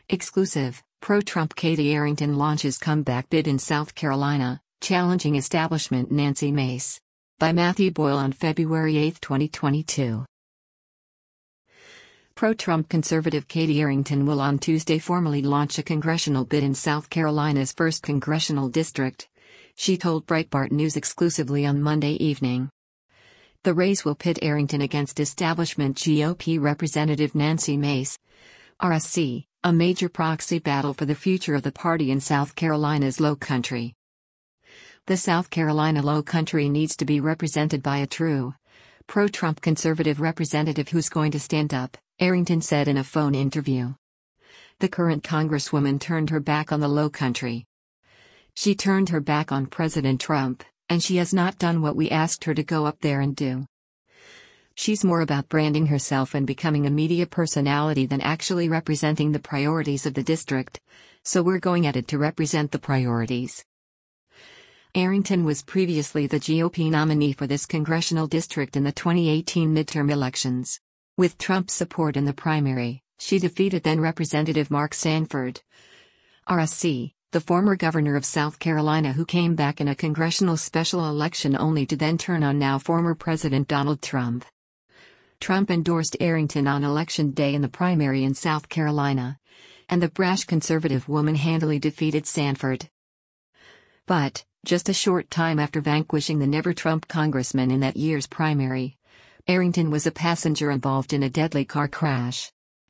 Exclusive, pro-Trump Katie Arrington launches comeback bid in South Carolina, challenging establishment Nancy Mace. By Matthew Boyle on February 8, 2022. Pro-Trump conservative Katie Arrington will on Tuesday formally launch a congressional bid in South Carolina's 1st Congressional District, she told Breitbart News exclusively on Monday evening. The race will pit Arrington against establishment GOP Representative Nancy Mace, RSC, a major proxy battle for the future of the party in South Carolina's Low Country. The South Carolina Low Country needs to be represented by a true, pro-Trump conservative representative who's going to stand up, Arrington said in a phone interview. The current Congresswoman turned her back on the Low Country. She turned her back on President Trump, and she has not done what we asked her to go up there and do. She's more about branding herself and becoming a media personality than actually representing the priorities of the district, so we're going at it to represent the priorities. Arrington was previously the GOP nominee for this congressional district in the 2018 midterm elections. With Trump's support in the primary, she defeated then-Representative Mark Sanford, RSC, the former governor of South Carolina who came back in a congressional special election only to then turn on now former President Donald Trump. Trump endorsed Arrington on Election Day in the primary in South Carolina, and the brash conservative woman handily defeated Sanford. But, just a short time after vanquishing the never-Trump congressman in that year's primary, Arrington was a passenger involved in a deadly car crash.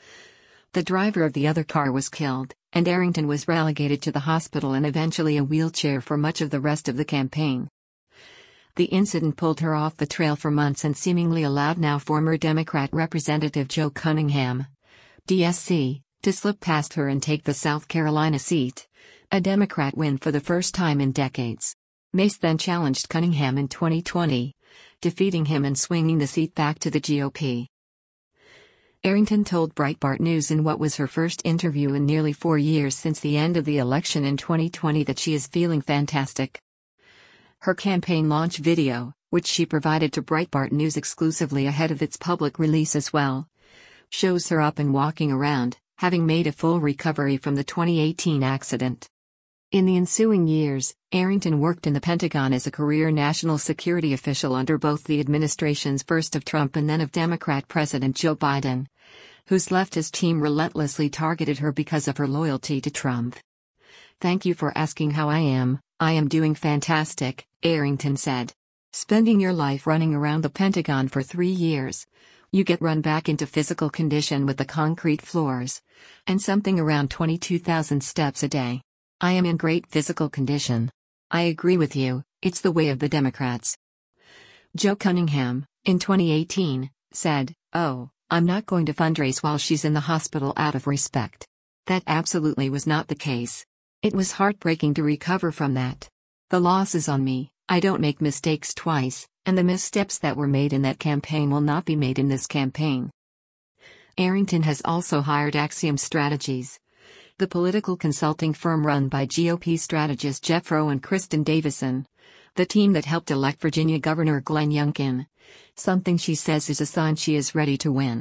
The driver of the other car was killed, and Arrington was relegated to the hospital and eventually a wheelchair for much of the rest of the campaign. The incident pulled her off the trail for months and seemingly allowed now former Democrat Representative Joe Cunningham, DSC, to slip past her and take the South Carolina seat, a Democrat win for the first time in decades. Mace then challenged Cunningham in 2020, defeating him and swinging the seat back to the GOP. Arrington told Breitbart News in what was her first interview in nearly 4 years since the end of the election in 2020 that she is feeling fantastic. Her campaign launch video, which she provided to Breitbart News exclusively ahead of its public release as well, shows her up and walking around, having made a full recovery from the 2018 accident. In the ensuing years, Arrington worked in the Pentagon as a career national security official under both the administrations first of Trump and then of Democrat President Joe Biden, whose leftist team relentlessly targeted her because of her loyalty to Trump. "Thank you for asking how I am doing fantastic," Arrington said. "Spending your life running around the Pentagon for 3 years, you get run back into physical condition with the concrete floors, and something around 22,000 steps a day. I am in great physical condition. I agree with you, it's the way of the Democrats." Joe Cunningham, in 2018, said, "Oh, I'm not going to fundraise while she's in the hospital out of respect." That absolutely was not the case. It was heartbreaking to recover from that. The loss is on me, I don't make mistakes twice, and the missteps that were made in that campaign will not be made in this campaign. Arrington has also hired Axiom Strategies, the political consulting firm run by GOP strategist Jeff Rowe and Kristen Davison, the team that helped elect Virginia Governor Glenn Youngkin, something she says is a sign she is ready to win.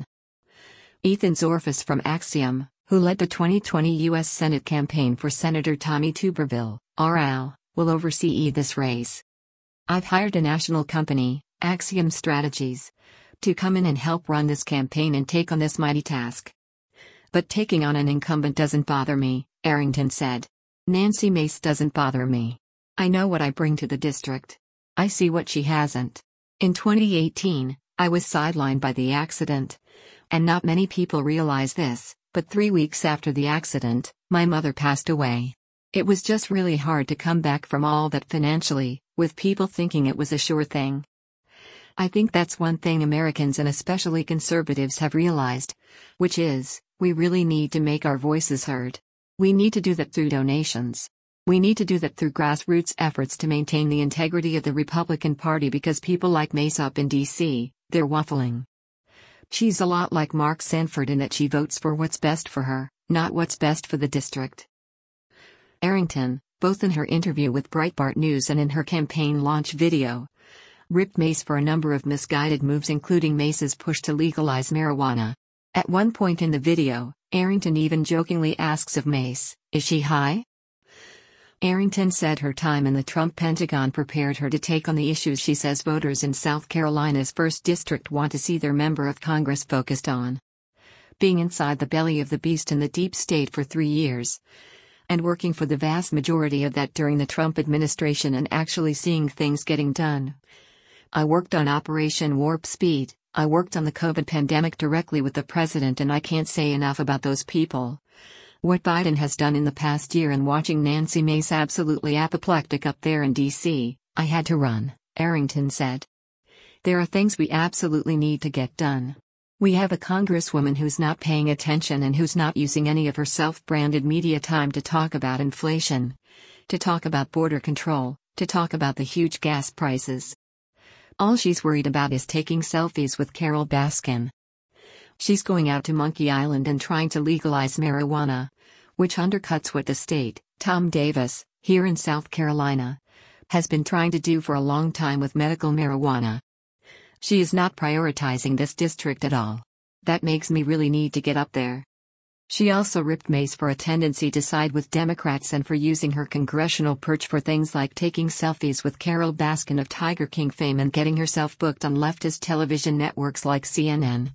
Ethan Zorfus from Axiom, who led the 2020 U.S. Senate campaign for Senator Tommy Tuberville, RL, will oversee this race. "I've hired a national company, Axiom Strategies, to come in and help run this campaign and take on this mighty task. But taking on an incumbent doesn't bother me," Arrington said. "Nancy Mace doesn't bother me. I know what I bring to the district. I see what she hasn't. In 2018, I was sidelined by the accident. And not many people realize this, but 3 weeks after the accident, my mother passed away. It was just really hard to come back from all that financially, with people thinking it was a sure thing. I think that's one thing Americans and especially conservatives have realized, which is, we really need to make our voices heard. We need to do that through donations. We need to do that through grassroots efforts to maintain the integrity of the Republican Party because people like Mace up in D.C., they're waffling. She's a lot like Mark Sanford in that she votes for what's best for her, not what's best for the district." Arrington, both in her interview with Breitbart News and in her campaign launch video, ripped Mace for a number of misguided moves including Mace's push to legalize marijuana. At one point in the video, Arrington even jokingly asks of Mace, "Is she high?" Arrington said her time in the Trump Pentagon prepared her to take on the issues she says voters in South Carolina's 1st District want to see their member of Congress focused on. Being inside the belly of the beast in the deep state for 3 years, and working for the vast majority of that during the Trump administration and actually seeing things getting done. I worked on Operation Warp Speed, I worked on the COVID pandemic directly with the president, and I can't say enough about those people. What Biden has done in the past year, and watching Nancy Mace absolutely apoplectic up there in D.C., I had to run, Arrington said. There are things we absolutely need to get done. We have a congresswoman who's not paying attention and who's not using any of her self-branded media time to talk about inflation, to talk about border control, to talk about the huge gas prices. All she's worried about is taking selfies with Carol Baskin. She's going out to Monkey Island and trying to legalize marijuana, which undercuts what the state, Tom Davis, here in South Carolina, has been trying to do for a long time with medical marijuana. She is not prioritizing this district at all. That makes me really need to get up there. She also ripped Mace for a tendency to side with Democrats and for using her congressional perch for things like taking selfies with Carol Baskin of Tiger King fame and getting herself booked on leftist television networks like CNN.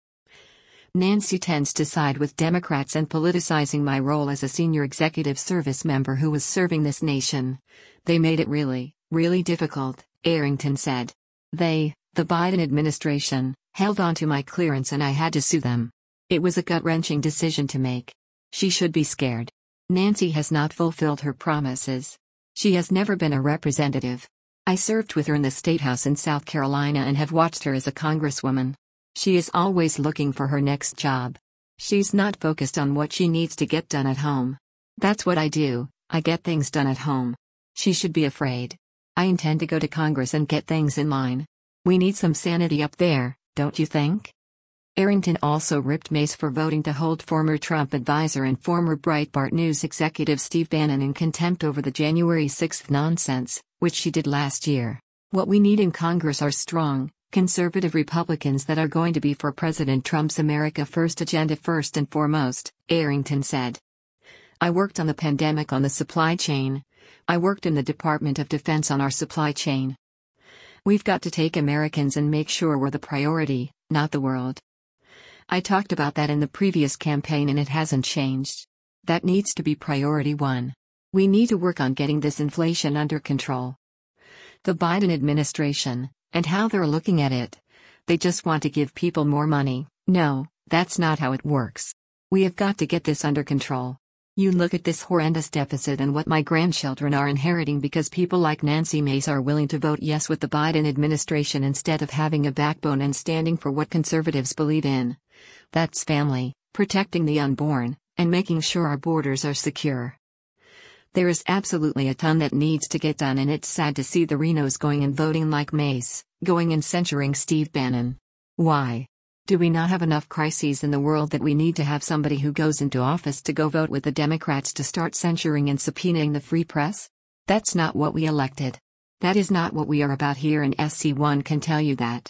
Nancy tends to side with Democrats and politicizing my role as a senior executive service member who was serving this nation. They made it really, really difficult, Arrington said. The Biden administration, held onto my clearance and I had to sue them. It was a gut-wrenching decision to make. She should be scared. Nancy has not fulfilled her promises. She has never been a representative. I served with her in the State House in South Carolina and have watched her as a congresswoman. She is always looking for her next job. She's not focused on what she needs to get done at home. That's what I do, I get things done at home. She should be afraid. I intend to go to Congress and get things in line. We need some sanity up there, don't you think? Arrington also ripped Mace for voting to hold former Trump advisor and former Breitbart News executive Steve Bannon in contempt over the January 6th nonsense, which she did last year. What we need in Congress are strong, conservative Republicans that are going to be for President Trump's America First agenda first and foremost, Arrington said. I worked on the pandemic on the supply chain. I worked in the Department of Defense on our supply chain. We've got to take Americans and make sure we're the priority, not the world. I talked about that in the previous campaign and it hasn't changed. That needs to be priority one. We need to work on getting this inflation under control. The Biden administration, and how they're looking at it, they just want to give people more money. No, that's not how it works. We have got to get this under control. You look at this horrendous deficit and what my grandchildren are inheriting because people like Nancy Mace are willing to vote yes with the Biden administration instead of having a backbone and standing for what conservatives believe in. That's family, protecting the unborn, and making sure our borders are secure. There is absolutely a ton that needs to get done, and it's sad to see the Renos going and voting like Mace, going and censuring Steve Bannon. Why? Do we not have enough crises in the world that we need to have somebody who goes into office to go vote with the Democrats to start censuring and subpoenaing the free press? That's not what we elected. That is not what we are about here, and SC1 can tell you that.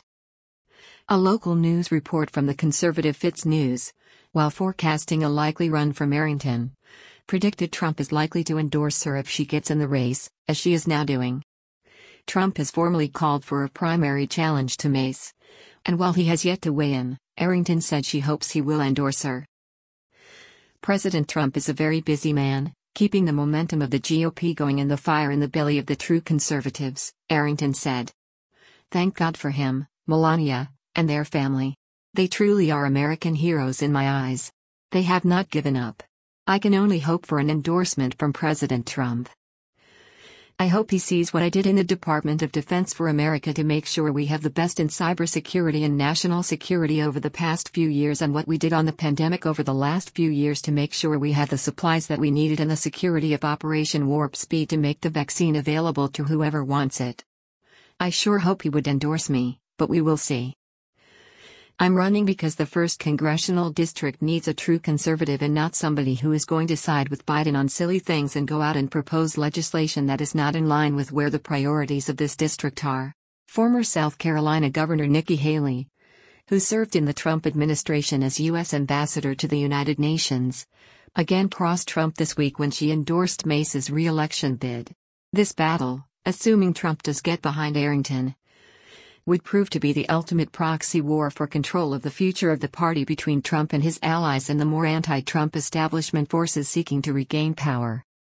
A local news report from the conservative Fitz News, while forecasting a likely run from Arrington, predicted Trump is likely to endorse her if she gets in the race, as she is now doing. Trump has formally called for a primary challenge to Mace, and while he has yet to weigh in, Arrington said she hopes he will endorse her. President Trump is a very busy man, keeping the momentum of the GOP going and the fire in the belly of the true conservatives, Arrington said. Thank God for him, Melania, and their family. They truly are American heroes in my eyes. They have not given up. I can only hope for an endorsement from President Trump. I hope he sees what I did in the Department of Defense for America to make sure we have the best in cybersecurity and national security over the past few years, and what we did on the pandemic over the last few years to make sure we had the supplies that we needed and the security of Operation Warp Speed to make the vaccine available to whoever wants it. I sure hope he would endorse me, but we will see. I'm running because the 1st Congressional District needs a true conservative and not somebody who is going to side with Biden on silly things and go out and propose legislation that is not in line with where the priorities of this district are. Former South Carolina Governor Nikki Haley, who served in the Trump administration as U.S. ambassador to the United Nations, again crossed Trump this week when she endorsed Mace's re-election bid. This battle, assuming Trump does get behind Arrington, would prove to be the ultimate proxy war for control of the future of the party between Trump and his allies and the more anti-Trump establishment forces seeking to regain power.